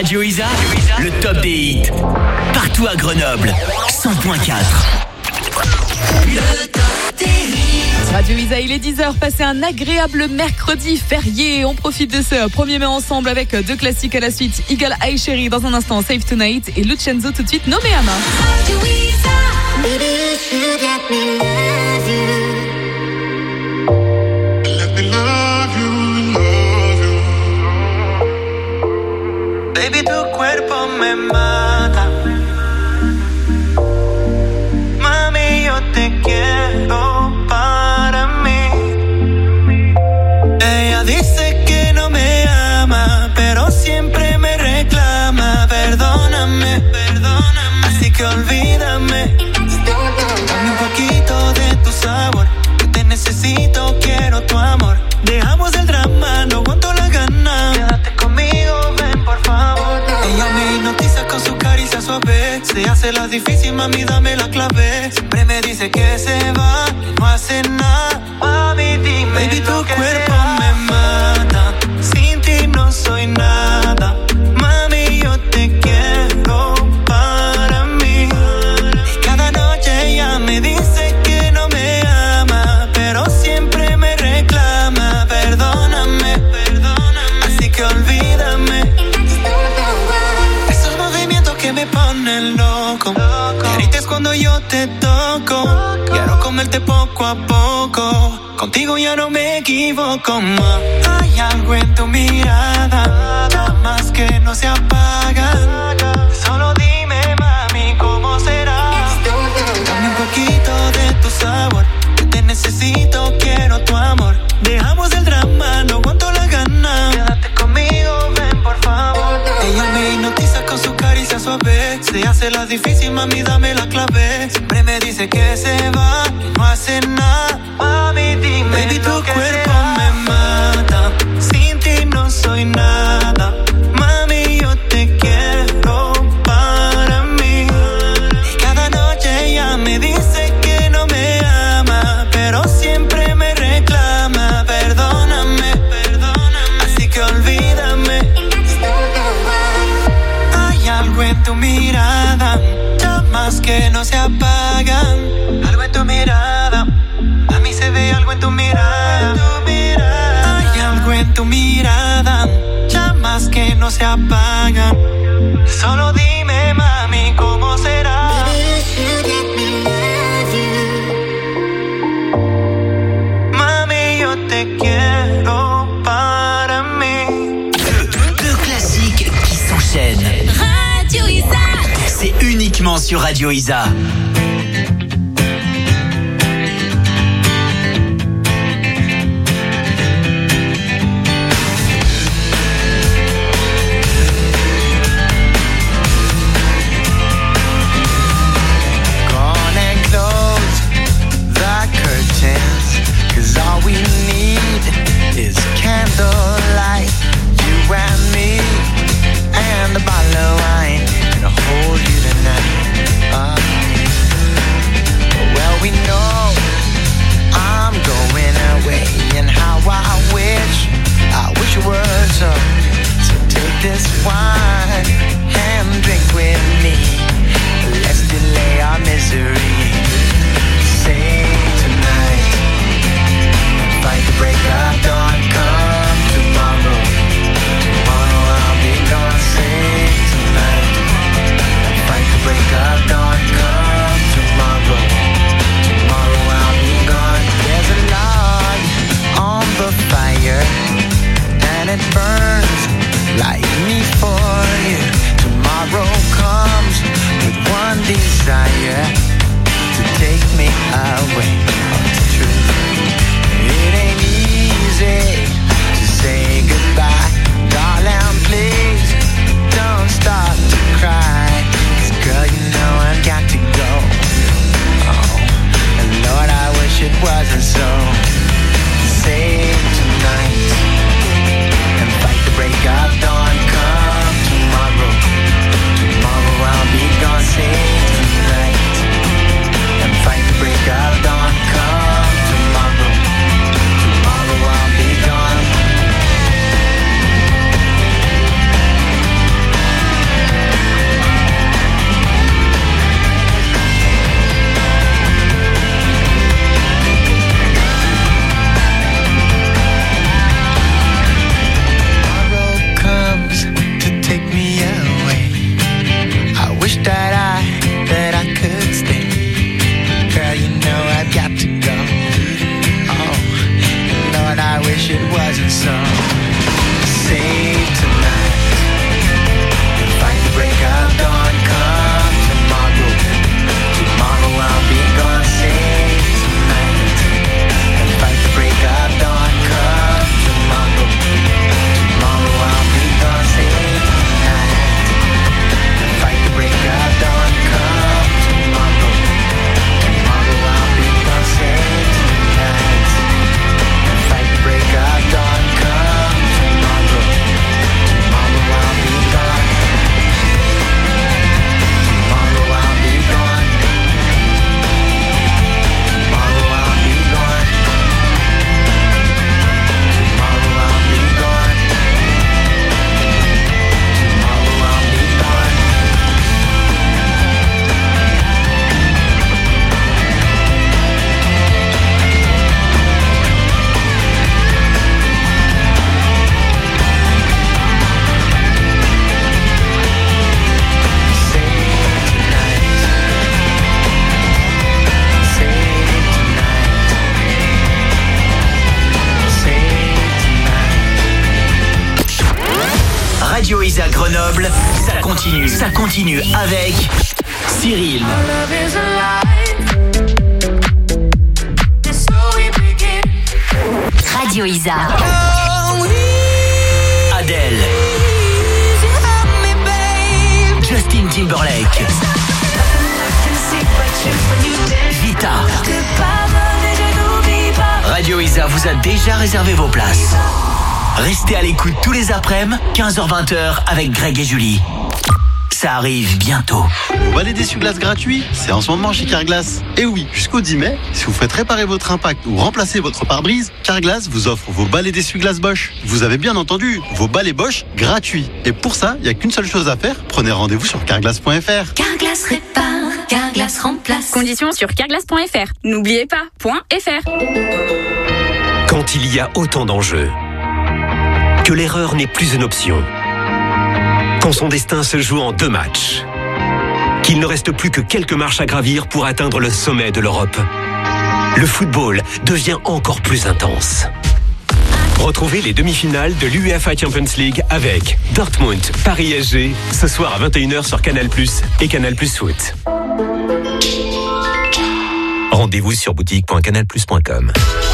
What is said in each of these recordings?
Radio Isa, le top des hits. Partout à Grenoble, 100.4. Le top des hits. Radio Isa, il est 10h, passez un agréable mercredi férié. On profite de ce 1er mai ensemble avec deux classiques à la suite. Eagle Eye Cherry dans un instant, Save Tonight et Lucenzo tout de suite, No Me Ama. Radio Isa. Baby, you should let me love you. Let me love you, love you. Baby, tu cuerpo me mata. Mami, yo te quiero para mí. Ella dice que no me ama, pero siempre me reclama. Perdóname, perdóname, así que olvídame. Dame un poquito de tu sabor, que te necesito, quiero tu amor. Dejamos el drama, no aguanto la gana. Quédate conmigo, ven por favor. Ella me hipnotiza con su caricia suave. Se hace la difícil, mami, dame la clave. Siempre me dice que se va, que no hace nada. Mami, dime, baby, tu cuerpo me mata. Sin ti no soy nada. Mami, yo te quiero para mí. Y cada noche ella me dice que no me ama, pero siempre me reclama. Perdóname, perdóname, así que olvídame. Esos movimientos que me ponen loco. Grites cuando yo te toco. Quiero comerte poco a poco. Contigo ya no me equivoco más. Hay algo en tu mirada, llamas que no se apagan. Solo dime, mami, ¿cómo será? Dame un poquito de tu sabor, que te necesito, quiero tu amor. Dejamos el drama, no aguanto la gana. Quédate conmigo, ven por favor. Ella me hipnotiza con su caricia suave. Se hace la difícil, mami, dame la clave. Siempre me dice que se va, que no hace nada. Mami, dime, baby, tu cuerpo me mata. Sin ti no soy nada. Mami, yo te quiero para mí. Y cada noche ella me dice que no me ama, pero siempre me reclama. Perdóname, perdóname, así que olvídame. Hay algo en tu mirada, llamas que no se apagan. Algo en tu mirada, a mí se ve algo en tu mirada. Hay algo en tu mirada, llamas que no se apagan. Solo dime, mami, ¿cómo será? Mami, yo te quiero para mí. Deux classiques qui s'enchaînent. Radio Isa. C'est uniquement sur Radio Isa. All we need is candlelight, you and me, and a bottle of wine, and I'll hold you tonight. Well, we know I'm going away, and how I wish it were so. So take this wine and drink with me. Let's delay our misery. Say tonight. Fight the break of dawn, come tomorrow. Tomorrow I'll be gone, say tonight. Fight the break of dawn, come tomorrow. Tomorrow I'll be gone. There's a log on the fire, and it burns like me for you. Tomorrow comes with one desire, to take me away. Oh, it's true. It ain't easy to say goodbye. Darling, please don't start to cry. 'Cause girl, you know I've got to go. Oh, and Lord, I wish it wasn't so. Save tonight and fight the break of dawn. Come tomorrow. Tomorrow I'll be gone. Save tonight and fight the break of dawn. Come tomorrow. Tomorrow I'll be gone. Radio Isa Grenoble, ça continue avec Cyril. Radio Isa. Adèle. Justin Timberlake. Vita. Radio Isa vous a déjà réservé vos places. Restez à l'écoute tous les après-midi, 15h-20h avec Greg et Julie. Ça arrive bientôt. Vous balai d'essuie-glace gratuit, c'est en ce moment chez Carglass. Et oui, jusqu'au 10 mai, si vous faites réparer votre impact ou remplacer votre pare-brise, Carglass vous offre vos balais d'essuie-glace Bosch. Vous avez bien entendu, vos balais Bosch gratuits. Et pour ça, il n'y a qu'une seule chose à faire, prenez rendez-vous sur carglass.fr. Carglass répare, Carglass remplace. Conditions sur carglass.fr. N'oubliez pas, .fr. Quand il y a autant d'enjeux, que l'erreur n'est plus une option, quand son destin se joue en 2 matchs, qu'il ne reste plus que quelques marches à gravir pour atteindre le sommet de l'Europe, le football devient encore plus intense. Retrouvez les demi-finales de l'UEFA Champions League avec Dortmund, Paris SG, ce soir à 21h sur Canal+ et Canal+ Foot. Rendez-vous sur boutique.canalplus.com.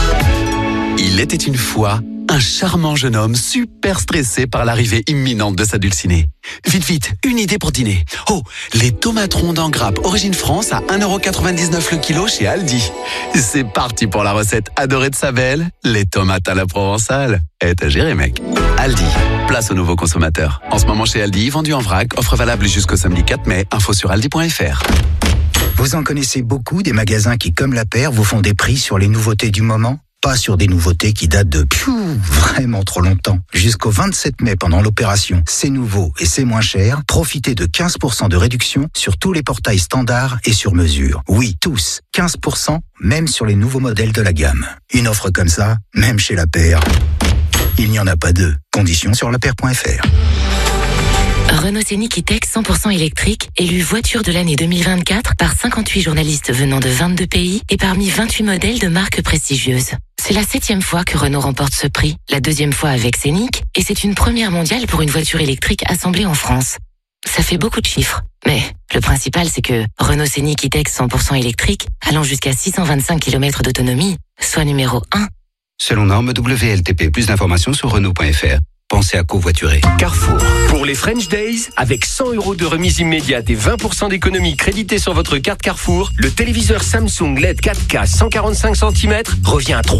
Il était une fois un charmant jeune homme super stressé par l'arrivée imminente de sa dulcinée. Vite, une idée pour dîner. Oh, les tomates rondes en grappe origine France à 1,99€ le kilo chez Aldi. C'est parti pour la recette adorée de sa belle, les tomates à la provençale. T'as géré, mec. Aldi, place aux nouveaux consommateurs. En ce moment chez Aldi, vendu en vrac, offre valable jusqu'au samedi 4 mai, info sur aldi.fr. Vous en connaissez beaucoup des magasins qui, comme la paire, vous font des prix sur les nouveautés du moment ? Pas sur des nouveautés qui datent de vraiment trop longtemps. Jusqu'au 27 mai pendant l'opération C'est nouveau et c'est moins cher, profitez de 15% de réduction sur tous les portails standards et sur mesure. Oui, tous. 15%, même sur les nouveaux modèles de la gamme. Une offre comme ça, même chez la paire, il n'y en a pas deux. Conditions sur lapaire.fr. Renault Scénic E-Tech 100% électrique, élu voiture de l'année 2024 par 58 journalistes venant de 22 pays et parmi 28 modèles de marques prestigieuses. C'est la 7e fois que Renault remporte ce prix, la 2e fois avec Scénic, et c'est une première mondiale pour une voiture électrique assemblée en France. Ça fait beaucoup de chiffres, mais le principal c'est que Renault Scénic E-Tech 100% électrique, allant jusqu'à 625 km d'autonomie, soit numéro 1. Selon norme WLTP, plus d'informations sur Renault.fr. Pensez à covoiturer. Carrefour. Pour les French Days, avec 100€ de remise immédiate et 20% d'économie créditée sur votre carte Carrefour, le téléviseur Samsung LED 4K 145 cm revient à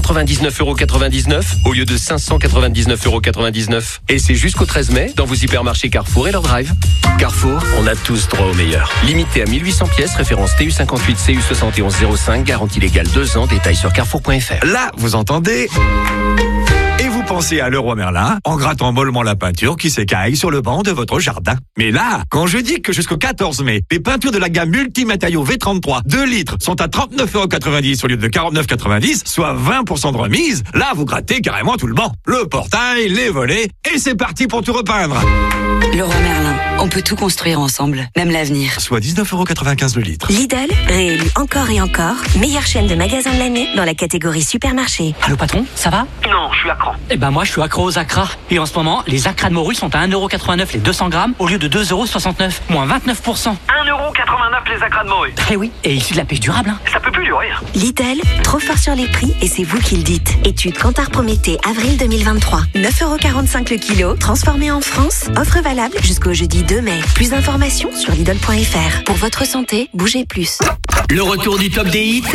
399,99€ au lieu de 599,99€. Et c'est jusqu'au 13 mai dans vos hypermarchés Carrefour et leur drive. Carrefour, on a tous droit au meilleur. Limité à 1800 pièces, référence TU58 CU7105, garantie légale 2 ans, détails sur carrefour.fr. Là, vous entendez ? Et vous pensez à Leroy Merlin en grattant mollement la peinture qui s'écaille sur le banc de votre jardin. Mais là, quand je dis que jusqu'au 14 mai, les peintures de la gamme Multimatériaux V33 2 litres sont à 39,90€ au lieu de 49,90€, soit 20% de remise, là vous grattez carrément tout le banc. Le portail, les volets, et c'est parti pour tout repeindre. Leroy Merlin, on peut tout construire ensemble, même l'avenir. Soit 19,95€ le litre. Lidl, réélu encore et encore, meilleure chaîne de magasins de l'année dans la catégorie supermarché. Allô patron, ça va? Non, je suis accro. Eh ben moi je suis accro aux Acra. Et en ce moment, les Acra de morue sont à 1,89€ les 200 grammes au lieu de 2,69€, moins 29%. 1,89€ les Acra de morue. Eh oui, et issu de la pêche durable. Hein. Ça peut plus durer. Lidl, trop fort sur les prix et c'est vous qui le dites. Étude Kantar Prométhée, avril 2023. 9,45€ le kilo, transformé en France. Offre valable jusqu'au jeudi 2 mai. Plus d'informations sur Lidl.fr. Pour votre santé, bougez plus. Le retour du top des hits,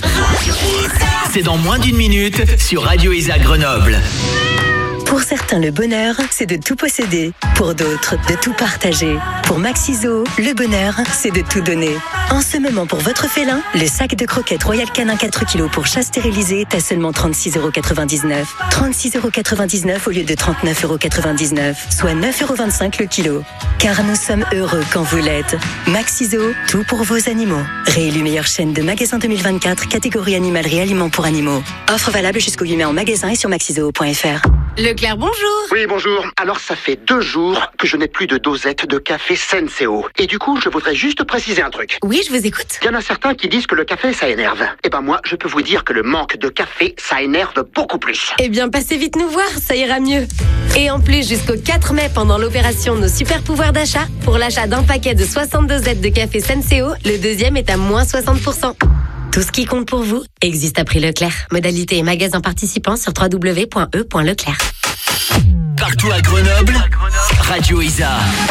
c'est dans moins d'1 minute sur Radio Isa Grenoble. Pour certains, le bonheur, c'est de tout posséder. Pour d'autres, de tout partager. Pour Maxiso, le bonheur, c'est de tout donner. En ce moment, pour votre félin, le sac de croquettes Royal Canin 4 kg pour chat stérilisé est à seulement 36,99€. 36,99€ au lieu de 39,99€, soit 9,25€ le kilo. Car nous sommes heureux quand vous l'êtes. Maxiso, tout pour vos animaux. Réélu meilleure chaîne de magasins 2024, catégorie animalerie aliments pour animaux. Offre valable jusqu'au 8 mai en magasin et sur maxiso.fr. Leclerc, bonjour. Oui, bonjour. Alors, ça fait 2 jours que je n'ai plus de dosette de café Senseo. Et du coup, je voudrais juste préciser un truc. Oui, je vous écoute. Il y en a certains qui disent que le café, ça énerve. Eh ben moi, je peux vous dire que le manque de café, ça énerve beaucoup plus. Eh bien, passez vite nous voir, ça ira mieux. Et en plus, jusqu'au 4 mai, pendant l'opération Nos Super Pouvoirs d'achat, pour l'achat d'un paquet de 62 Z de café Senseo, le deuxième est à moins 60%. Tout ce qui compte pour vous existe à prix Leclerc. Modalité et magasin participants sur www.e.leclerc. Partout à Grenoble, Radio Isa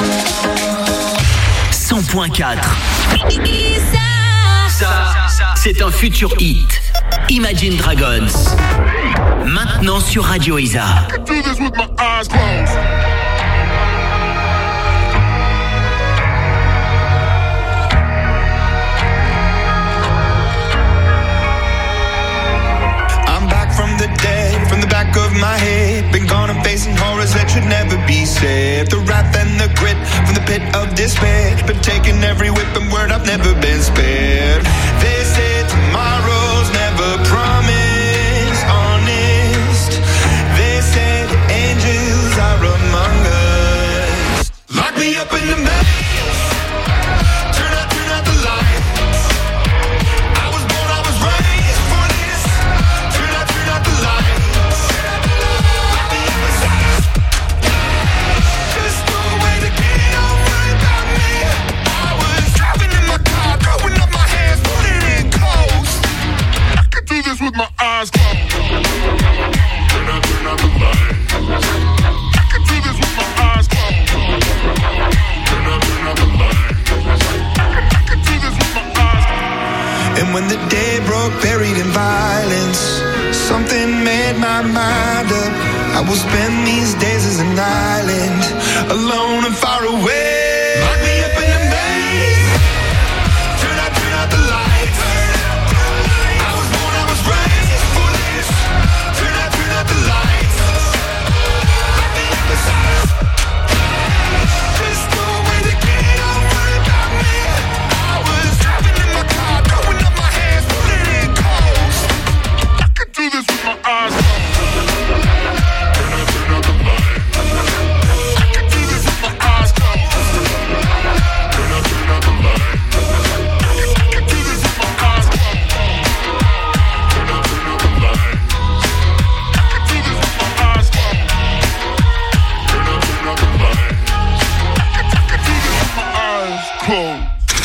100.4. Ça, c'est un futur hit. Imagine Dragons. Maintenant sur Radio Isa. The dead from the back of my head. Been gone and facing horrors that should never be said. The wrath and the grit from the pit of despair. Been taking every whip and word, I've never been spared. They say tomorrow's never promised. Honest. They say the angels are among us. Lock me up in the maze. Turn out the lights. I was born, I was raised for this. Turn out the lights. Lock me up inside. Just go away to get it, don't worry about me. I was driving in my car, throwing up my hands, putting it close. I could do this with my eyes closed. Turn out the lights. I could do this with my eyes closed. Turn out the lights. I could do this with my eyes closed. And when the day broke, buried in violence, something made my mind up. I will spend these days as an island, alone and far away. Lock me up in a maze. Turn out the lights. I was born, I was raised for this. Turn out the lights. Lock me up inside. Just go away to get it, don't worry about me. I was driving in my car, throwing up my hands, putting it close. I could do this with my eyes closed. Turn out the lights. I could do this with my eyes closed. Turn out the lights. I could do this with my eyes closed. Turn out the lights. I could do this with my eyes closed. Turn out the lights. I could do this with my eyes closed.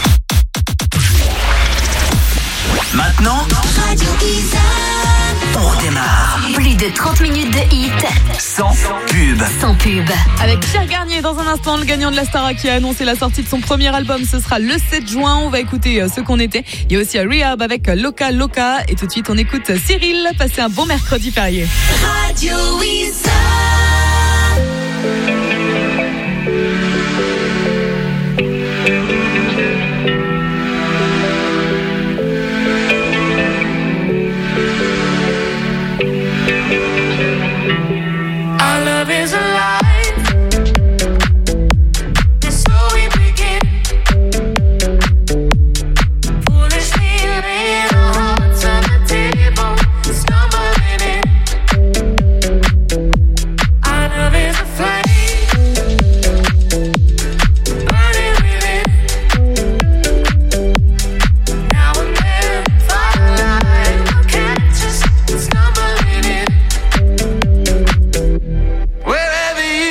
Maintenant, Radio Isa. on redémarre. Plus de 30 minutes de hit. Sans pub. Sans pub. Avec Pierre Garnier dans un instant, le gagnant de la Starac qui a annoncé la sortie de son premier album, ce sera le 7 juin. On va écouter ce qu'on était. Il y a aussi Rehab avec Loca Loca. Et tout de suite, on écoute Cyril. Passez un bon mercredi férié. Radio Isa. Our love is alive. So we begin. Foolishly laying our hearts on the table, stumbling in. Our love is a flame, burning within. Now and then, firelight will catch us stumbling in. Wherever you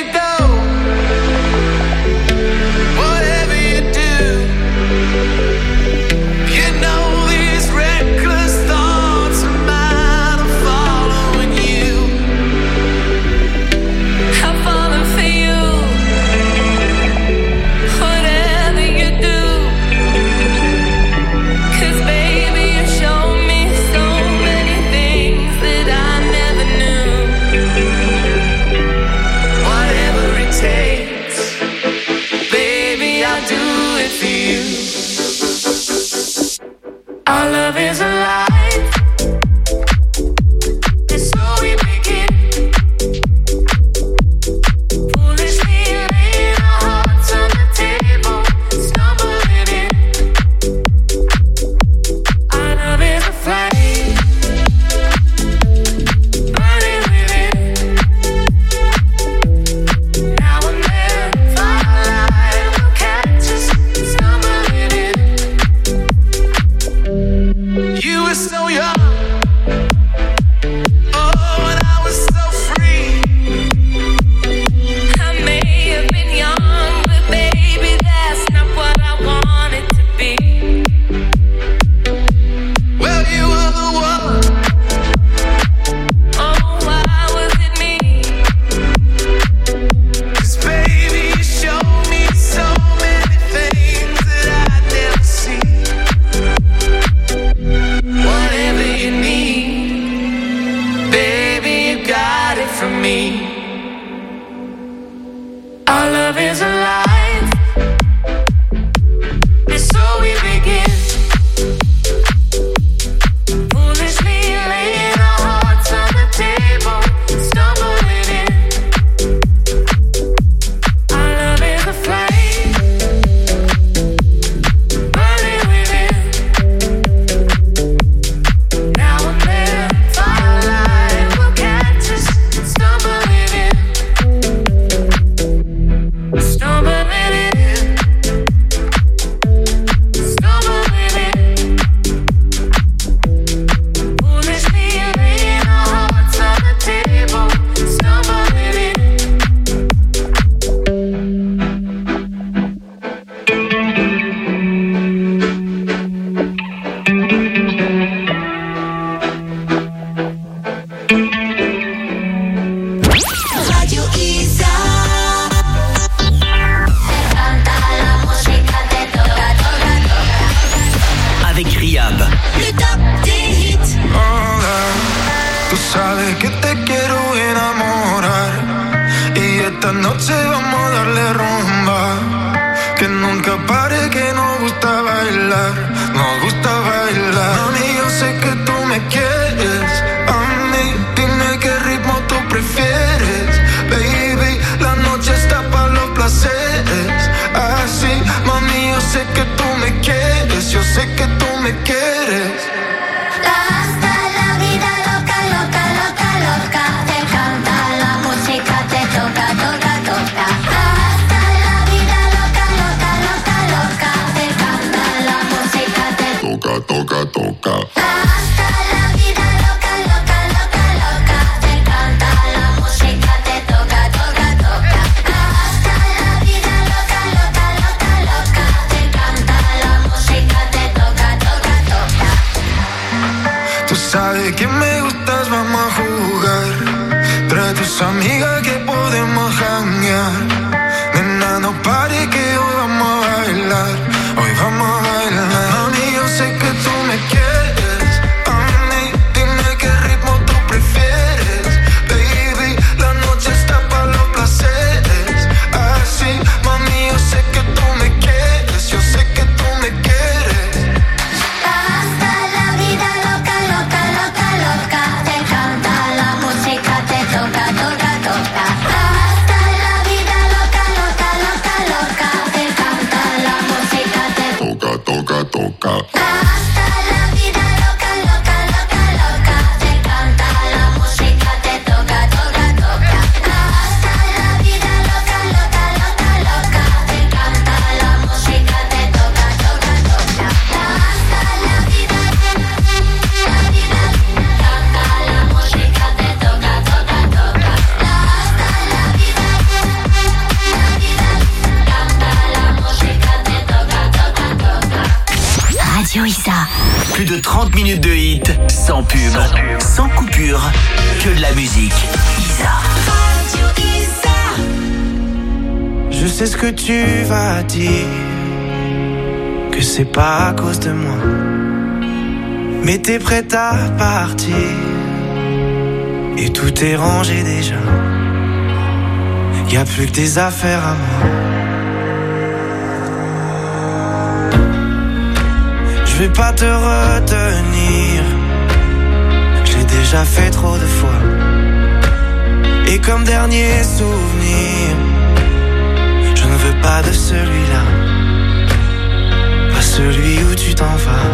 esta noche vamos a darle rumba. Que nunca pare, que nos gusta bailar. Nos gusta bailar. Mami, yo sé que tú me quieres. A mí, dime qué ritmo tú prefieres. Baby, la noche está para los placeres. Así, mami, yo sé que tú me quieres. Yo sé que tú me quieres. Hasta la vida loca, loca, loca, loca. Te canta la música, te toca, toca, toca. Hasta la vida loca, loca, loca, loca. Te canta la música, te toca, toca, toca. Hasta la vida loca, loca, loca, loca. Te canta la música, te toca, toca, toca. Hasta la vida loca, loca, loca, loca. Te canta la música, te toca, toca, toca. Tú sabes que me gustas, vamos a jugar. Trae tus amigas que podemos janguear. Nena, no pare que hoy vamos a bailar. Hoy vamos a bailar. Mami, yo sé que tú me quieres. A mí, dime qué ritmo tú prefieres. Baby, la noche está para los placeres. Así, mami, yo sé que tú me quieres. Yo sé que tú me quieres. Hasta la vida loca, loca, loca, loca. Te canta la música, te toca, toca, toca. Hasta la vida loca, loca, loca, loca. Te canta la música, te toca, toca, toca. Hasta la vida loca, loca, loca, loca. Te canta la música, te toca, toca, toca. Hasta la vida loca, loca, loca, loca. Te canta la música, te toca, toca, toca. Hasta la vida, la vida, canta la música, te toca, toca, toca. Hasta la vida, canta la música, te toca, toca, toca. Radio Isa. Plus de 30 minutes de hit, sans pub, sans coupure, que de la musique. Isa. Je sais ce que tu vas dire, que c'est pas à cause de moi, mais t'es prête à partir, et tout est rangé déjà. Y a plus que tes affaires à moi. Je vais pas te retenir, j'ai déjà fait trop de fois. Et comme dernier souvenir, je ne veux pas de celui-là, pas celui où tu t'en vas.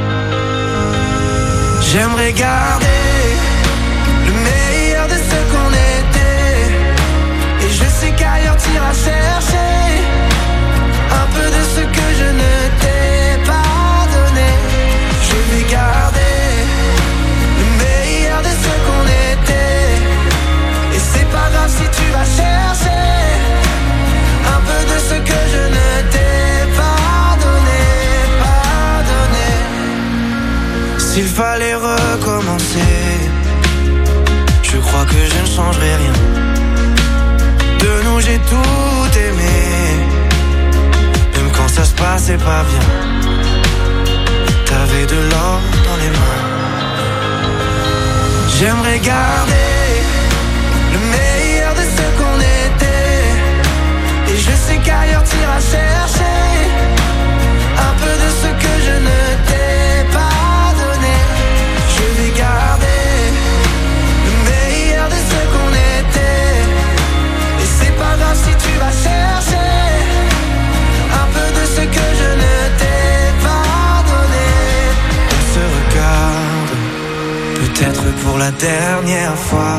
J'aimerais garder le meilleur de ce qu'on était, et je sais qu'ailleurs t'iras chercher un peu de ce que je ne t'ai pas donné. Je vais garder le meilleur de ce qu'on était, et c'est pas grave si tu vas chercher un peu de ce que je ne t'ai pas donné, pas donné. S'il fallait recommencer, je crois que je ne changerai rien. De nous j'ai tout aimé, même quand ça se passait pas bien. T'avais de l'or dans les mains. J'aimerais garder le meilleur de ce qu'on était, et je sais qu'ailleurs t'iras chercher un peu de ce que je ne t'ai pas donné. Je vais garder le meilleur de ce qu'on était, et c'est pas grave si tu vas chercher un peu de ce que je ne t'ai pas donné. On se regarde, peut-être pour la dernière fois,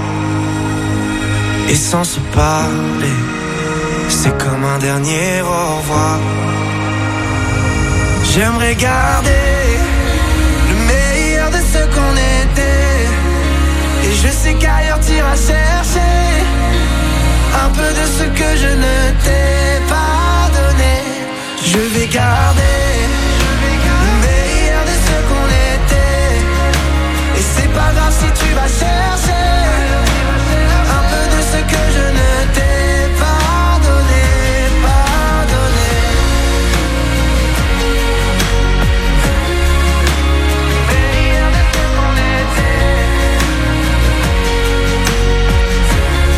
et sans se parler, c'est comme un dernier au revoir. J'aimerais garder le meilleur de ce qu'on était, et je sais qu'ailleurs t'iras chercher un peu de ce que je ne t'ai pas donné. Je vais garder le meilleur de ce qu'on était, et c'est pas grave si tu vas chercher un peu de ce que je ne t'ai pas donné, pas donné. Le meilleur de ce qu'on était.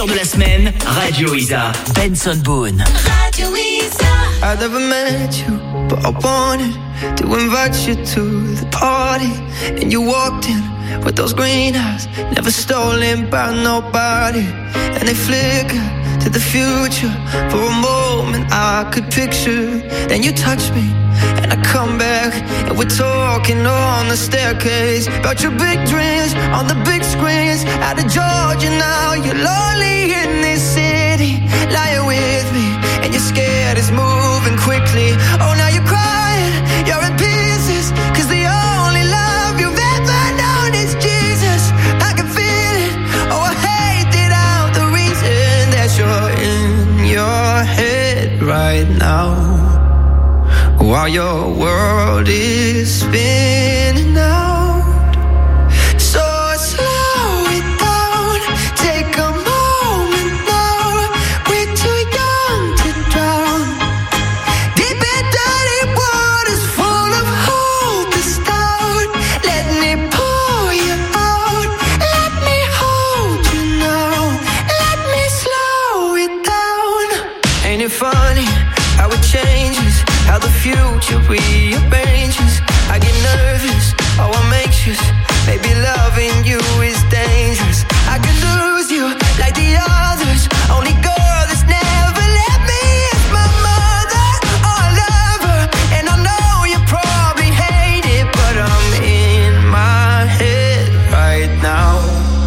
vainqueur de la semaine, Radio Isa, Benson Boone. Radio Isa. I never met you, but I wanted to invite you to the party. And you walked in with those green eyes, never stolen by nobody. And they flicker to the future. For a moment I could picture. Then you touch me and I come back, and we're talking on the staircase about your big dreams on the big screens. Out of Georgia now, you're lonely in this city, lying with me, and you're scared it's moving quickly. Oh, now you're crying, you're in pieces, 'cause the only love you've ever known is Jesus. I can feel it, oh, I hate it out, the reason that you're in your head right now, while your world is spinning out. So slow it down, take a moment now. We're too young to drown. Deep in dirty waters full of hope is down. Let me pull you out. Let me hold you now. Let me slow it down. Ain't it funny how it changes, how the future rearranges? I get nervous, oh I'm anxious. Maybe loving you is dangerous. I could lose you like the others. Only girl that's never let me is my mother. Oh, I love her, and I know you probably hate it, but I'm in my head right now.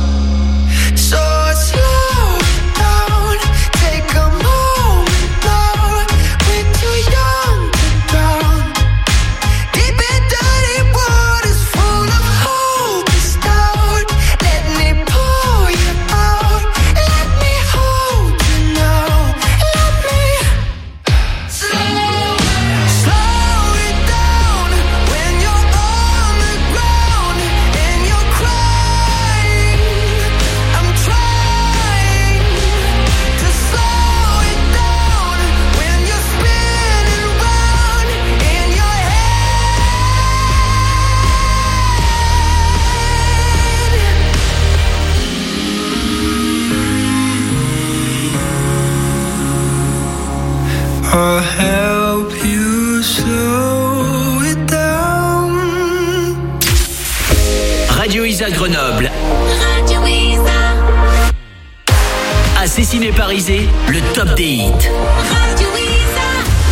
So slow down, take a moment now. We're too young to drown. Deep in dirty waters full of hope is down. Let me pull you out. Let me hold you now. Let me slow it down when you're on the ground and you're crying. I'm trying to slow it down when you're spinning round in your head. I'll help you slow it down. Radio Isa Grenoble. Radio Isa. À Cessiné Parisé, le top des hits. Radio Isa.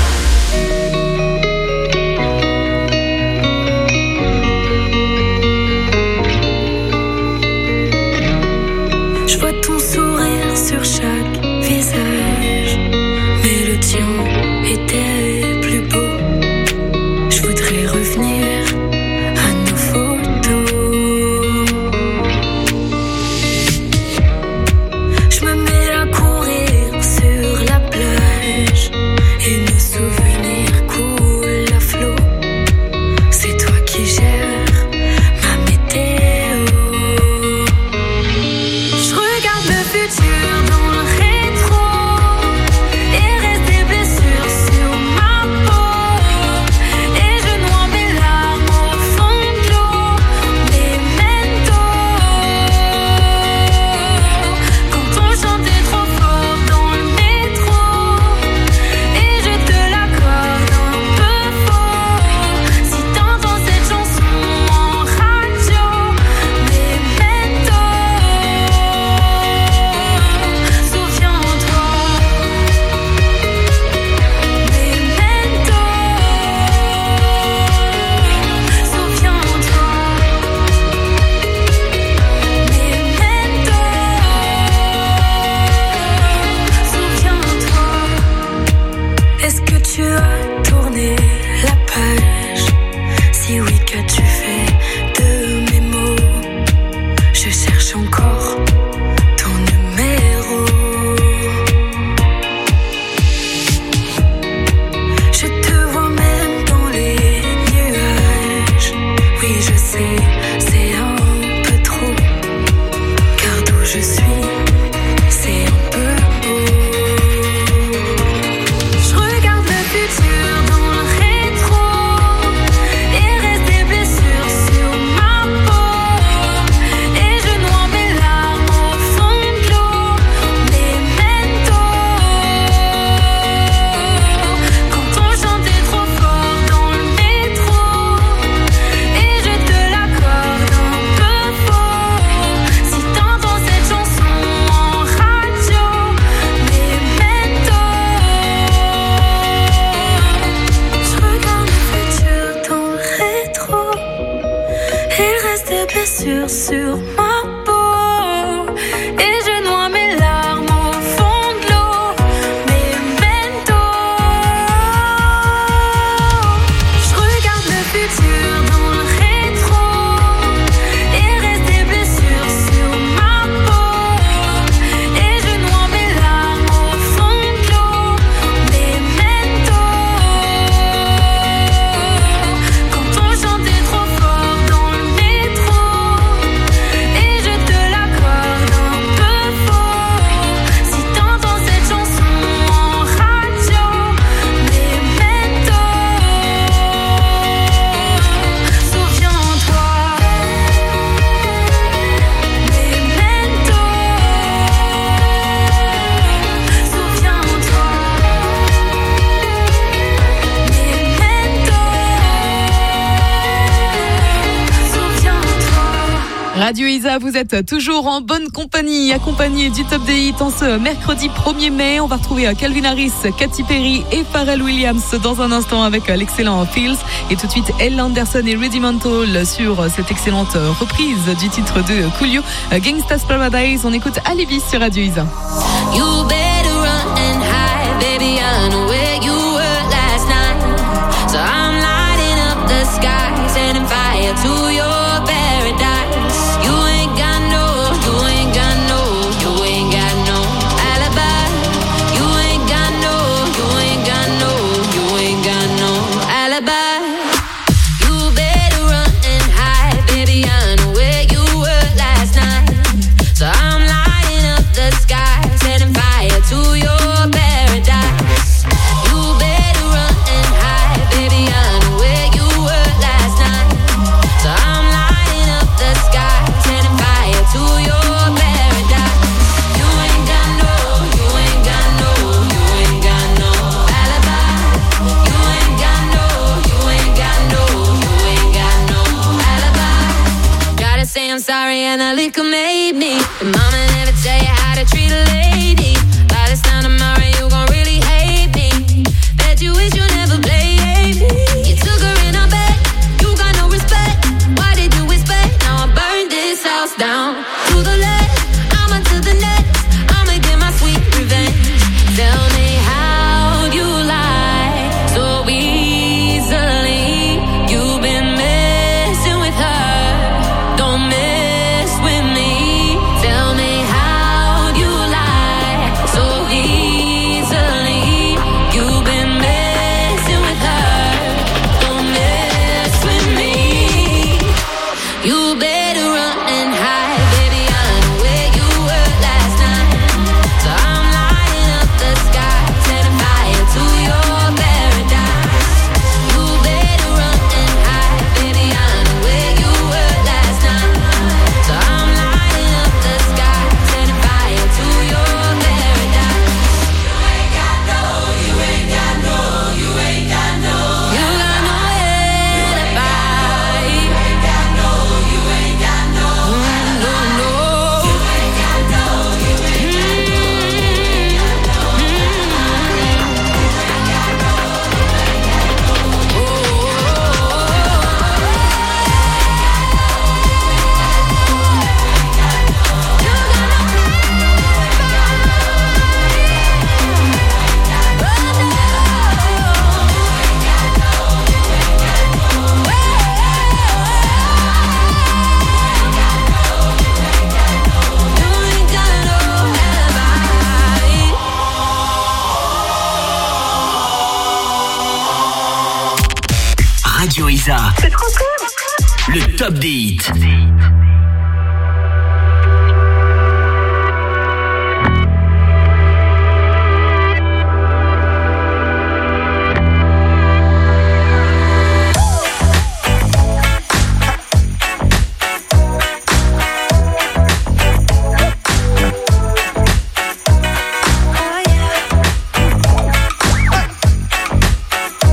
Je vois ton sourire sur chaque visage, mais le tien était plus beau. Je voudrais revenir à nos photos. Je me mets à courir sur la plage et nos souvenirs coulent à flot. C'est toi qui gères ma météo. Je regarde le futur dans le rétro et reste des blessures sur ma peau. Et je noie mes larmes au fond de l'eau. Memento. Quand on chantait trop fort dans le métro et je te l'accorde un peu faux. Si t'entends cette chanson en radio, Memento. Souviens-toi, Memento. Souviens-toi, Memento. Souviens-toi. Est-ce que tu as tourné la page? Si oui, qu'as-tu fait de mes mots? Je cherche encore ton numéro. Je te vois même dans les nuages. Oui, je sais, c'est un peu trop. Car d'où je suis, c'est un peu beau. Je regarde le futur dans le rétro et reste des blessures sur ma peau. Et je noie mes larmes au fond de l'eau. blessures sur ma peau et je noie mes larmes au fond de l'eau. Memento, je regarde le futur dans le rétro et reste des blessures sur ma peau et je noie mes larmes au fond de l'eau. Memento, quand on chantait trop fort dans le métro et je te l'accorde un peu faux. Si t'entends cette chanson en radio, Memento, souviens-toi. Memento, souviens-toi. Radio Isa, vous êtes toujours en bonne compagnie, accompagné du Top des Hits en ce mercredi 1er mai. On va retrouver Calvin Harris, Katy Perry et Pharrell Williams dans un instant avec l'excellent Feels. Et tout de suite, Elle Anderson et Rudimental sur cette excellente reprise du titre de Coolio, Gangsta's Paradise. On écoute Alibi sur Radio Isa. You better run and hide, baby. I know where you were last night. So I'm lighting up the sky, setting fire to your paradise. You ain't got no, you ain't got no, you ain't got no alibi. You ain't got no, you ain't got no, you ain't got no alibi. You better run and hide, baby. I know where you were last night. So I'm lighting up the sky, setting fire to your paradise. You better run and hide, baby. I know where you were last night. So I'm lighting up the sky, setting fire to your paradise. You ain't got no, you ain't got no, you ain't got no alibi. You ain't got no, you ain't got no, you ain't got no alibi. Gotta say I'm sorry and the liquor made me. And mama never tell you how to treat a lady. By this time tomorrow you gon' really hate me. Bet you wish you never played me. You took her in her bed, you got no respect. Why did you expect? Now I burned this house down to the left. I'ma to the next. I'ma get my sweet revenge. Tell me how you lie so easily. You've been messing with her. Don't mess with me. Tell me how you lie so easily. You've been messing with her. Don't mess with me. You better run and hide, baby. I know where you were last night. So I'm lighting up the sky, setting fire to your paradise. You better run and hide, baby. I know where you were last night. So I'm lighting up the sky, setting fire to your paradise. You ain't got no, you ain't got no, you ain't got no. You got no alibi. You ain't got no, you ain't got no alibi. You ain't got no, you ain't got no, you ain't got no. Radio Isa. C'est trop cool. Le top des hits.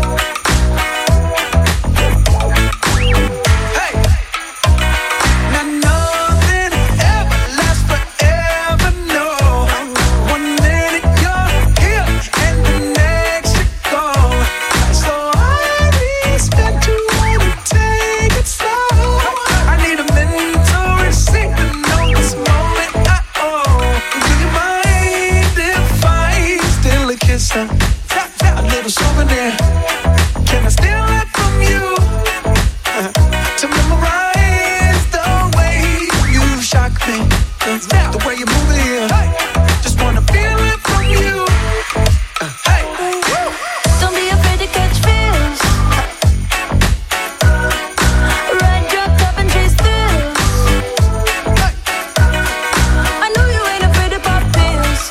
Na you move it here. Just wanna feel it from you. Don't be afraid to catch feels. Ride your cup and chase thrills. I know you ain't afraid to pop pills.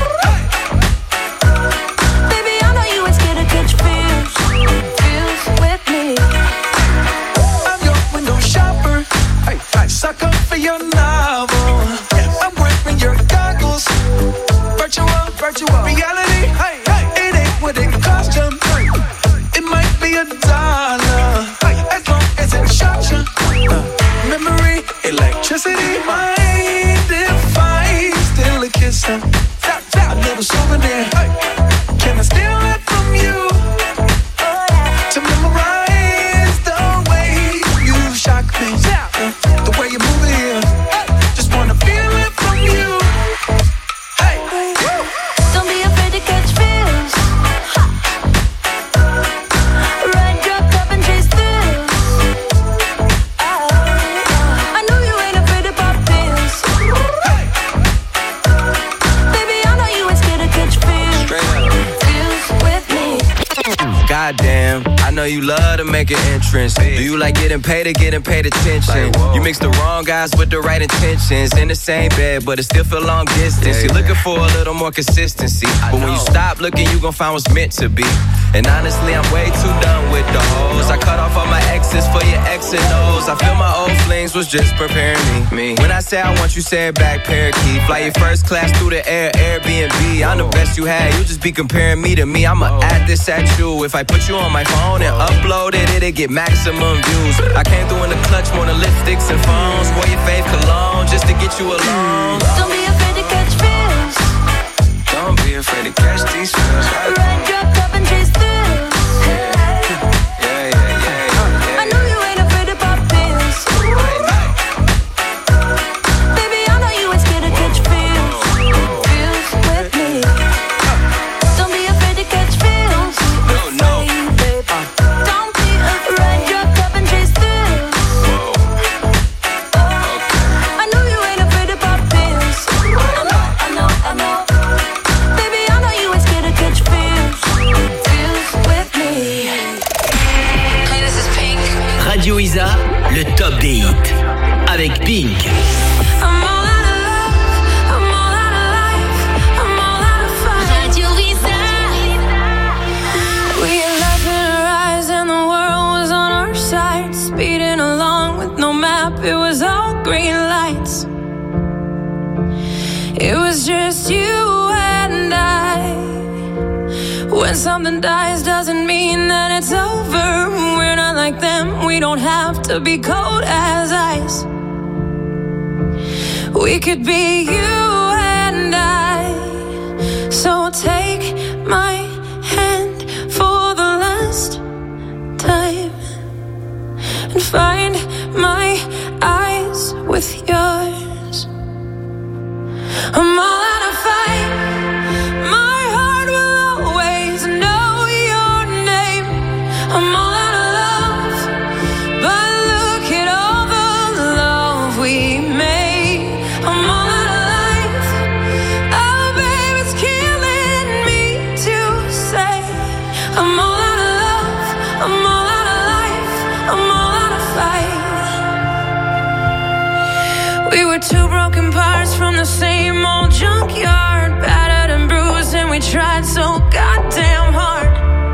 Baby, I know you ain't scared to catch feels. Feels with me. I'm your window shopper. Suck up for your novel. I'm wearing your goggles. Virtual reality. It ain't what it cost you. It might be $1. As long as it shocks you. Memory, electricity. Mind if I steal a kiss? A little souvenir. Can I steal it from you? To memorize the way you shock me. The way you move it here. Just wanna feel it from you. Don't be afraid to catch feels. Ride your cup and chase thrills. I know you ain't afraid to pop pills. Baby, I know you ain't scared to catch feels. Feels with me. Goddamn, I know you love to make an entrance. Do you like getting paid or getting paid attention? You mix the wrong guys with the right intentions. In the same bed, but it still feel long distance. You're looking for a little more consistency. But when you stop looking, you gon' find what's meant to be. And honestly, I'm way too done with the hoes. I cut off all my exes for your X and O's. I feel my old flings was just preparing me. When I say I want you, say it back, parakeet. Fly your first class through the air, Airbnb. I'm the best you had, you just be comparing me to me. I'ma add this at you. If I put you on my phone and upload it, it'll get maximum views. I came through in the clutch, more than lipsticks and phones. Wore your fave cologne just to get you alone. Don't be afraid to catch feels. Don't be afraid to catch these feels. Ride your cup and chase thrills. I know you ain't afraid to pop pills. Baby, I know you ain't scared to catch feels. Feels with me. Don't be afraid to catch feels. No. Don't be afraid. Ride your cup and chase thrills. I know you ain't afraid to pop pills. I know. Baby, I know you ain't scared to catch feels. Feels with me. Hey, this is Pink. Radio Isa, le top des hits. Avec Pink. I'm all out of love. I'm all out of life. I'm all out of fun. Radio Isa. We had life in our eyes and the world was on our side. Speeding along with no map. It was all green lights. It was just you and I. When something dies doesn't mean that it's over. We're not like them. We don't have to be cold as ice. We could be you and I. So take my hand for the last time and find my eyes with yours. I'm all out of fight. My heart will always know your name. I'm all out of love, but look at all the love we made. I'm all out of life. Oh, babe, it's killing me to say. I'm all out of love. I'm all out of life. I'm all out of fight. We were two broken parts from the same old junkyard, battered and bruised, and we tried so goddamn hard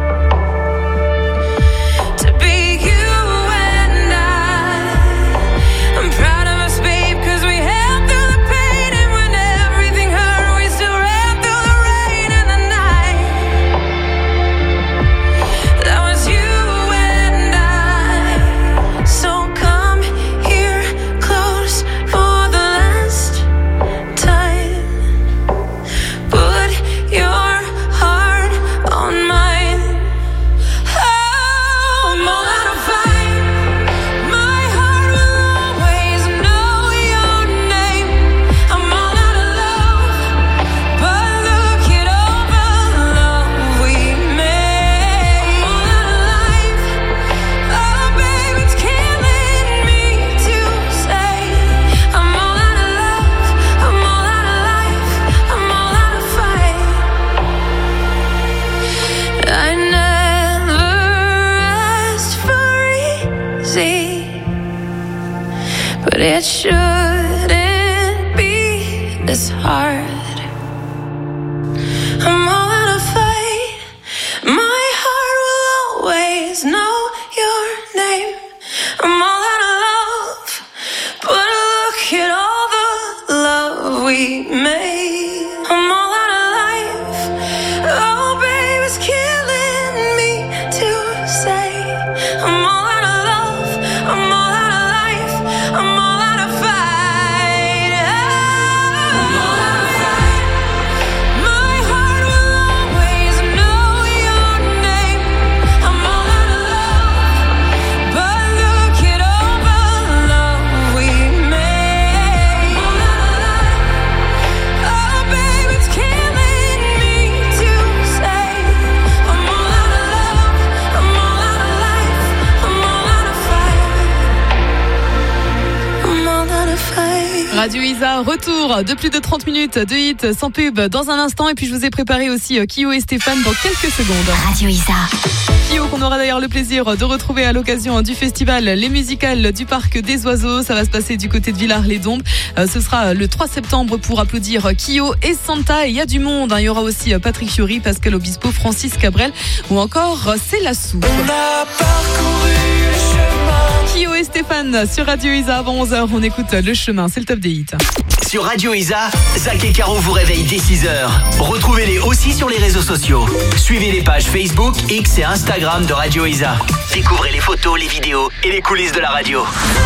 to be you and I. I'm proud of us, babe, 'cause we held through the pain, and when everything hurt, we still ran through the rain and the night. That was you and I. So come here close for the last time. Put your heart on my but it shouldn't be this hard. I'm all out of fight. My heart will always know your name. I'm all out of love, but look at all the love we made. I'm all out of life. Oh, babe, it's killing me to say. I'm all out of love. I'm all out of life. I'm all out of fight. I'm all out of fight. My heart will always know your name. I'm all out of love, but look at all the love we made. I'm all out of life. Oh, babe, it's killing me to say. I'm all out of love. I'm all out of life. I'm all out of fight. I'm all out of fight. Radio Isa, retour de plus de 30 minutes de hits sans pub dans un instant. Et puis je vous ai préparé aussi Kyo et Stéphane dans quelques secondes. Radio Isa. Kyo qu'on aura d'ailleurs le plaisir de retrouver à l'occasion du festival Les Musicales du Parc des Oiseaux. Ça va se passer du côté de Villars-les-Dombes. Ce sera le 3 septembre pour applaudir Kyo et Santa. Et il y a du monde. Il y aura aussi Patrick Fiori, Pascal Obispo, Francis Cabrel ou encore C'est la soupe. Kyo et Stéphane sur Radio Isa avant 11h. On écoute Le Chemin, c'est le top des hits. Sur Radio Isa, Zach et Caro vous réveillent dès 6h. Retrouvez-les aussi sur les réseaux sociaux. Suivez les pages Facebook, X et Instagram de Radio Isa. Découvrez les photos, les vidéos et les coulisses de la radio.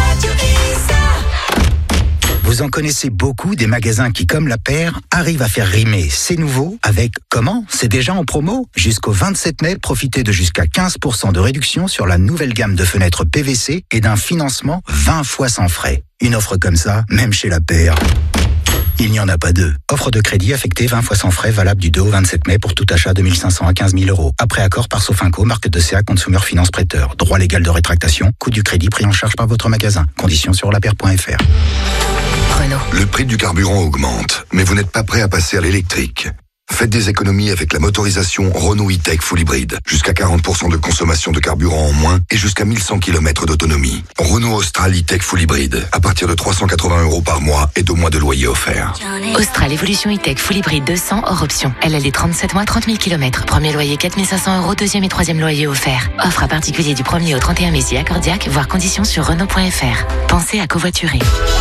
Vous en connaissez beaucoup des magasins qui, comme la paire, arrivent à faire rimer C'est nouveau avec comment? C'est déjà en promo? Jusqu'au 27 mai, profitez de jusqu'à 15% de réduction sur la nouvelle gamme de fenêtres PVC et d'un financement 20 fois sans frais. Une offre comme ça, même chez la paire, il n'y en a pas deux. Offre de crédit affectée 20 fois sans frais, valable du 2 au 27 mai pour tout achat de 1 500 à 15 000 euros. Après accord par Sofinco, marque de CA Consumer Finance Prêteur. Droit légal de rétractation, coût du crédit pris en charge par votre magasin. Conditions sur lapaire.fr. Le prix du carburant augmente, mais vous n'êtes pas prêt à passer à l'électrique. Faites des économies avec la motorisation Renault E-Tech Full Hybrid. Jusqu'à 40% de consommation de carburant en moins et jusqu'à 1100 km d'autonomie. Renault Austral E-Tech Full Hybrid. À partir de 380 € par mois et 2 mois de loyer offert. Austral Evolution E-Tech Full Hybrid 200 hors option. LLD 37 mois, 30 000 km. Premier loyer 4 500 €, deuxième et troisième loyer offert. Offre à particulier du 1er au 31 mai si accordiaque, voire conditions sur Renault.fr. Pensez à covoiturer.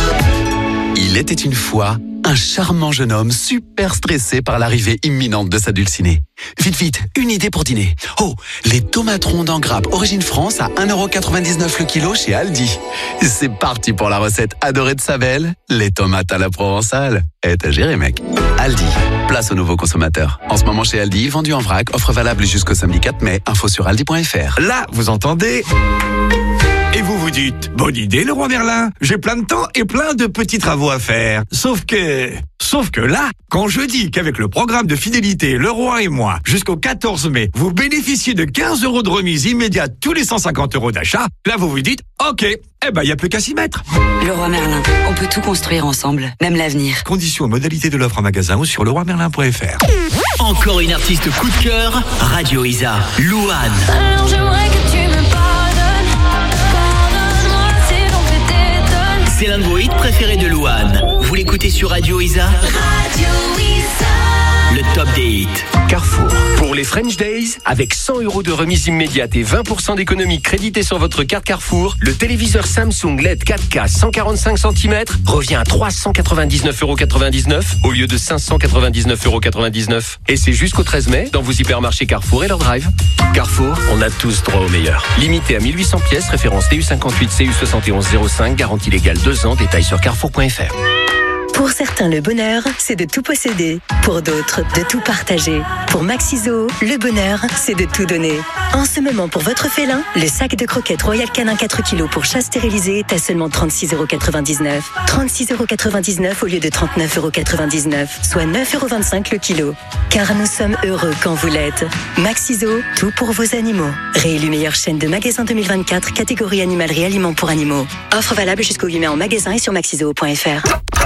Il était une fois un charmant jeune homme super stressé par l'arrivée imminente de sa dulcinée. Vite, vite, une idée pour dîner. Oh, les tomates rondes en grappe origine France à 1,99 € le kilo chez Aldi. C'est parti pour la recette adorée de sa belle, les tomates à la provençale. Et t'as géré, mec. Aldi, place aux nouveaux consommateurs. En ce moment chez Aldi, vendu en vrac, offre valable jusqu'au samedi 4 mai. Info sur aldi.fr. Là, vous entendez? Et vous vous dites, bonne idée le roi Merlin, j'ai plein de temps et plein de petits travaux à faire. Sauf que là, quand je dis qu'avec le programme de fidélité Le Roi et moi, jusqu'au 14 mai, vous bénéficiez de 15 € de remise immédiate tous les 150 € d'achat, là vous vous dites, ok, il n'y a plus qu'à s'y mettre. Le Roi Merlin, on peut tout construire ensemble, même l'avenir. Conditions et modalités de l'offre en magasin ou sur leroimerlin.fr. Encore une artiste coup de cœur, Radio Isa, Louane. Alors j'aimerais que tu me pardonnes. Pardonne-moi si l'on fait t'étonne. C'est l'un de vos hits préférés de Louane. Vous l'écoutez sur Radio Isa? Radio Isa. Le top des hits. Carrefour. Pour les French Days, avec 100 € de remise immédiate et 20% d'économie créditée sur votre carte Carrefour, le téléviseur Samsung LED 4K 145 cm revient à 399,99 € au lieu de 599,99 €. Et c'est jusqu'au 13 mai dans vos hypermarchés Carrefour et leur drive. Carrefour, on a tous droit au meilleur. Limité à 1800 pièces, référence TU58 CU7105, garantie légale 2 ans, détails sur carrefour.fr. Pour certains, le bonheur, c'est de tout posséder. Pour d'autres, de tout partager. Pour Maxiso, le bonheur, c'est de tout donner. En ce moment, pour votre félin, le sac de croquettes Royal Canin 4 kg pour chat stérilisé est à seulement 36,99 €. 36,99 € au lieu de 39,99 €, soit 9,25 € le kilo. Car nous sommes heureux quand vous l'êtes. Maxiso, tout pour vos animaux. Réélu meilleure chaîne de magasins 2024, catégorie animalerie aliments pour animaux. Offre valable jusqu'au 8 mai en magasin et sur maxiso.fr.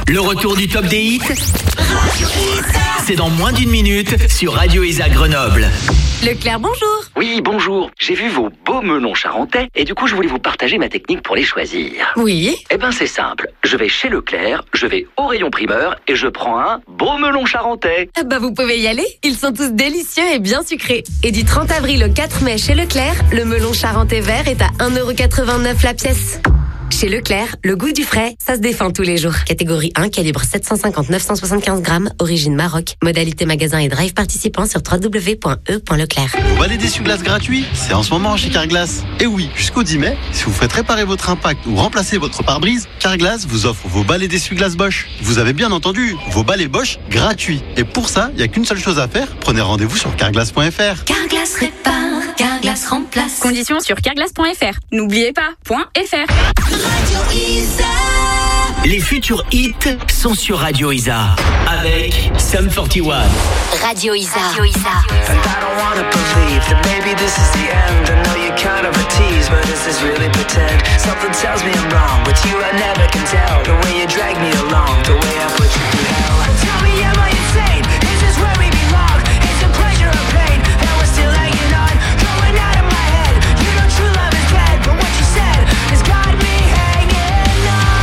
Le retour du top des hits, c'est dans moins d'une minute sur Radio Isa Grenoble. Leclerc, bonjour. Oui, bonjour. J'ai vu vos beaux melons charentais et du coup, je voulais vous partager ma technique pour les choisir. Oui. Eh ben, c'est simple. Je vais chez Leclerc, je vais au rayon primeur et je prends un beau melon charentais. Ah bah vous pouvez y aller. Ils sont tous délicieux et bien sucrés. Et du 30 avril au 4 mai chez Leclerc, le melon charentais vert est à 1,89 € la pièce. Chez Leclerc, le goût du frais, ça se défend tous les jours. Catégorie 1, calibre 750-975 grammes, origine Maroc. Modalité magasin et drive participant sur www.e.leclerc. Vous balai d'essuie-glace gratuit, c'est en ce moment chez Carglass. Et oui, jusqu'au 10 mai, si vous faites réparer votre impact ou remplacer votre pare-brise, Carglass vous offre vos balais d'essuie-glace Bosch. Vous avez bien entendu, vos balais Bosch gratuits. Et pour ça, il n'y a qu'une seule chose à faire, prenez rendez-vous sur carglass.fr. Carglass répare, Carglass remplace. Conditions sur carglass.fr. N'oubliez pas, .fr. Radio Isa. Les futurs hits sont sur Radio Isa avec Sum 41. Radio Isa. And I don't wanna believe that maybe this is the end. I know you're kind of a tease, but is this really pretend? Something tells me I'm wrong. With you I never can tell. The way you drag me along, the way I put you through hell. Tell me, am I insane? Is this where we belong? Is it pleasure or pain that we're still hanging on? Going out of my head. You know true love is dead, but what you said has got me hanging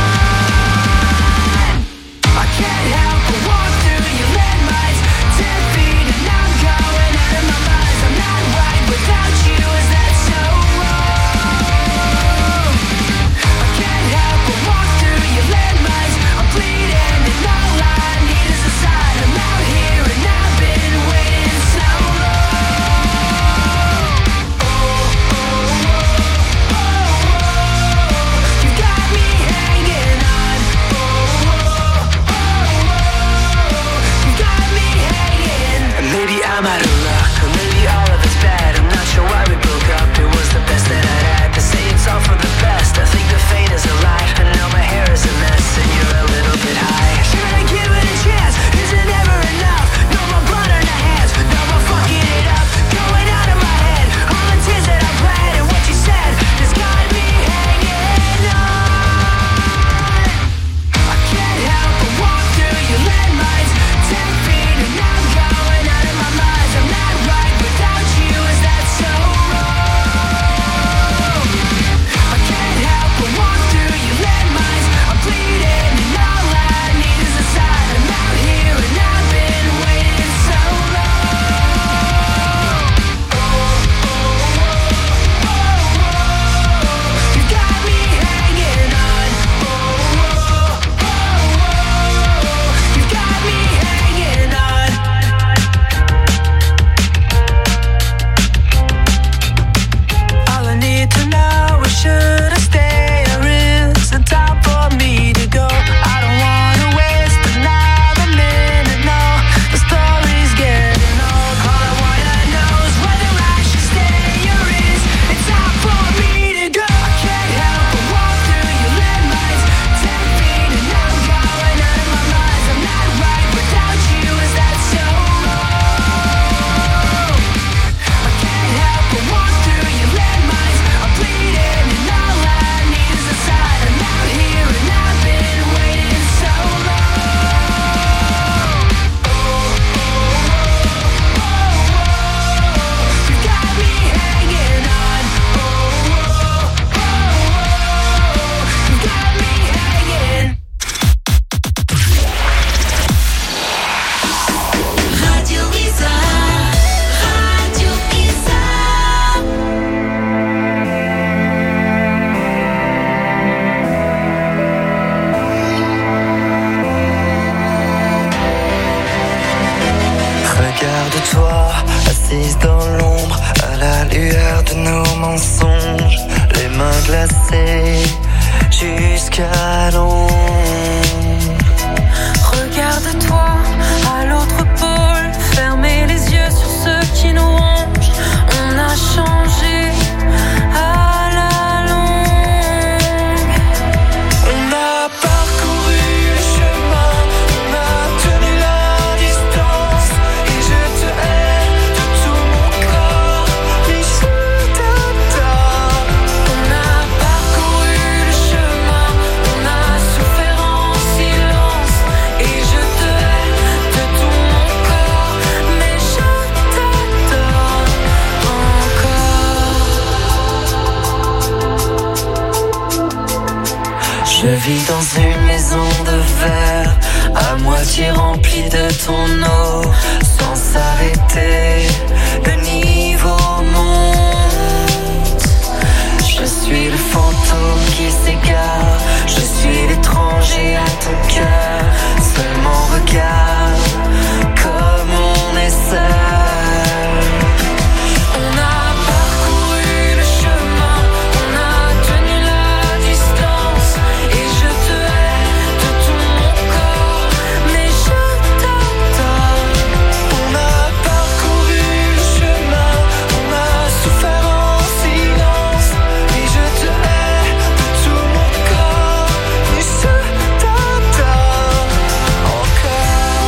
on. I can't help but walk through your landmines. 10 feet and I'm going out of my mind. I'm not right without you, is that so wrong? I can't help but walk through your landmines. I'm bleeding and all I need is a sign. I'm out here and I've been waiting so long. You got me hanging on. You got me hanging. And maybe I'm out of luck, or maybe all of it's bad. I'm not sure why we broke up. It was the best that I'd had. To say it's all for the best, I think the fate is a lie. And now my hair is a mess, and you're a little bit high. Should I give it a chance? Is it ever enough? No more blood on the hands, no more fucking it up. Going out of my head, all the tears that I bled, and what you said has got me hanging on. I can't help but walk through your landmines. 10 feet and I'm going out of my mind. I'm not right without you, is that so wrong? I can't help but walk through your landmines. I'm bleeding and all I need is a sign. I'm out here and I've been waiting so long. You got me hanging on. You got me hanging on. All I need to know is should I stay or is it time for me to go? I don't wanna waste another minute, no. The story's getting old. All I wanna know is whether I should stay or is it time for me to go? I can't help but walk through your landmines. 10 feet and I'm going out of my mind. I'm not right without you, is that so wrong? I can't help but walk through your landmines. I'm bleeding and all I need is a sign. I'm out here and I've been waiting so long. You got me hanging on. You got me hanging. Radio Isa. Radio Isa. Regarde-toi, assise dans l'ombre, à la lueur de nos mensonges, les mains glacées jusqu'à l'ombre. Regarde-toi à l'autre pôle, fermez les yeux sur ceux qui nous rongent. On a changé à la longue. On a parcouru le chemin, on a tenu la distance, et je te hais de tout mon corps, mais je t'adore. On a parcouru le chemin, on a Je vis dans une maison de verre, à moitié remplie de ton eau, sans s'arrêter, le niveau monte. Je suis le fantôme qui s'égare, je suis l'étranger à ton cœur. Seulement regarde comme on est seul. On a parcouru le chemin, on a tenu la distance, et je te hais de tout mon corps, mais je t'adore. On a parcouru le chemin, on a souffert en silence, et je te hais de tout mon corps, mais je t'adore encore.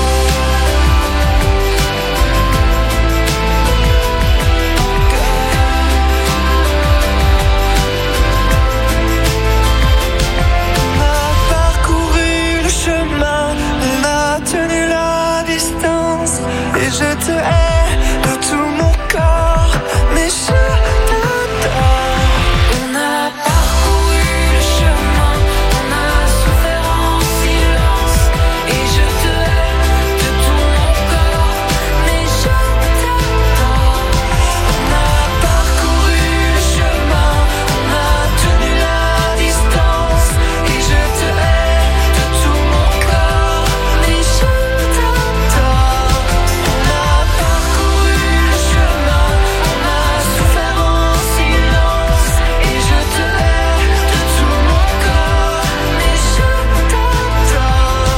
On a parcouru le chemin, on a tenu la distance, et je te hais de tout mon corps, mais je t'adore. On a parcouru le chemin, on a souffert en silence, et je te hais de tout mon corps, mais je t'adore. On a parcouru le chemin, on a tenu la distance, et je te hais de tout mon corps, mais je t'adore. On a parcouru le chemin, on a souffert en silence, et je te hais de tout mon corps, mais je t'adore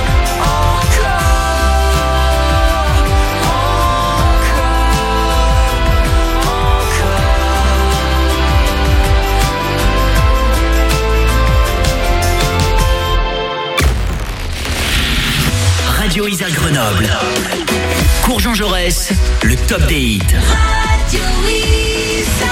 Radio Isa Grenoble. Cours Jean Jaurès, le top des hits. Radio Isa.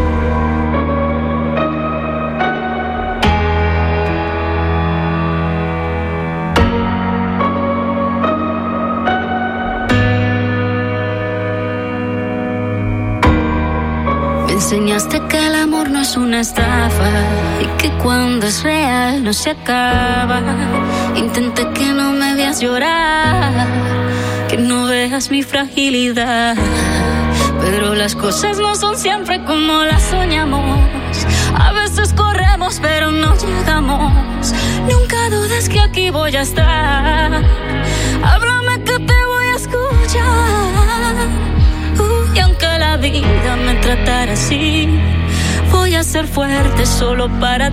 Me enseñaste que el amor no es una estafa y que cuando es real no se acaba. Intenté que no me veas llorar, que no veas mi fragilidad, pero las cosas no son siempre como las soñamos. A veces corremos pero no llegamos. Nunca dudes que aquí voy a estar. Háblame que te voy a escuchar. Y aunque la vida me tratara así, voy a ser fuerte solo para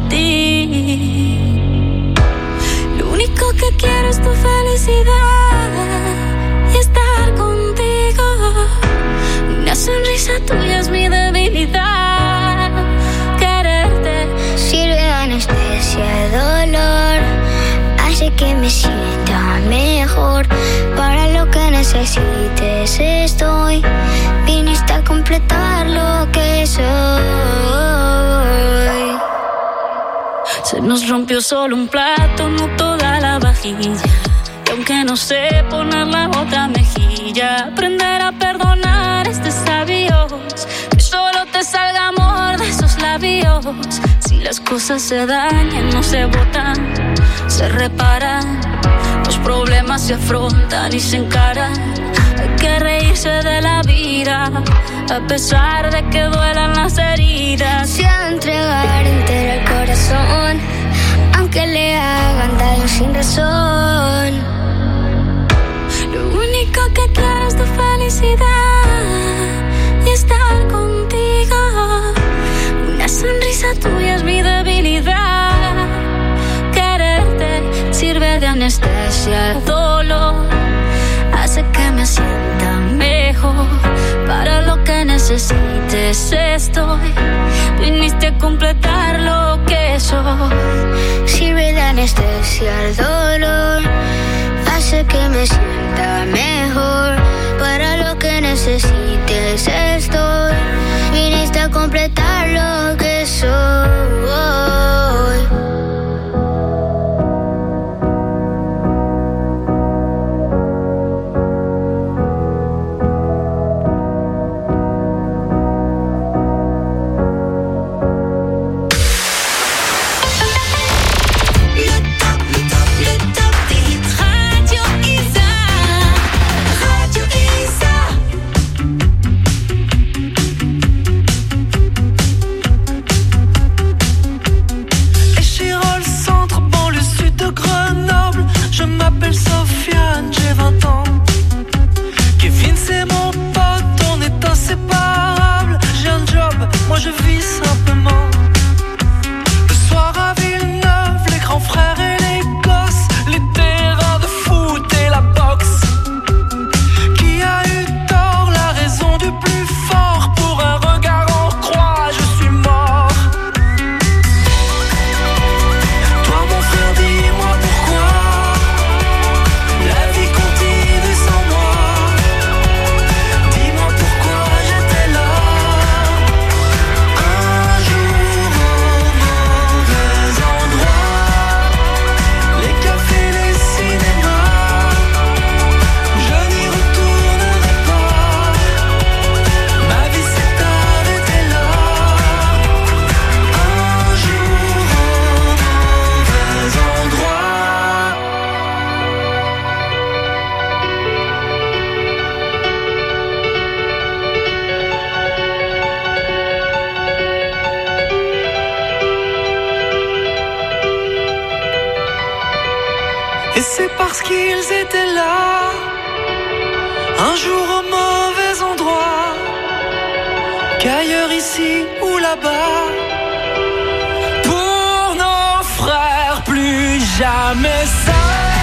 ti. Lo único que quiero es tu felicidad y estar contigo. Una sonrisa tuya es mi debilidad. Quererte sirve de anestesia, dolor, hace que me sienta mejor. Para lo que necesites estoy, viniste a completar lo que soy. Se nos rompió solo un plato, no toda la vajilla. Y aunque no sé poner la otra mejilla, aprender a perdonar es de sabios. Que solo te salga amor de esos labios. Si las cosas se dañan, no se botan, se reparan. Los problemas se afrontan y se encaran. Hay que reírse de la vida, a pesar de que duelan las heridas. Se ha de entregar entero el corazón, aunque le hagan daño sin razón. Lo único que quiero es tu felicidad y estar contigo. Una sonrisa tuya es mi debilidad. Quererte sirve de anestesia al dolor, hace que me sienta mejor. Para lo que necesites estoy, viniste a completar lo que soy. Sirve de anestesia al dolor, hace que me sienta mejor. Para lo que necesites estoy, viniste a completar lo que soy. Le Et c'est parce qu'ils étaient là, un jour au mauvais endroit, qu'ailleurs ici ou là-bas, pour nos frères, plus jamais ça.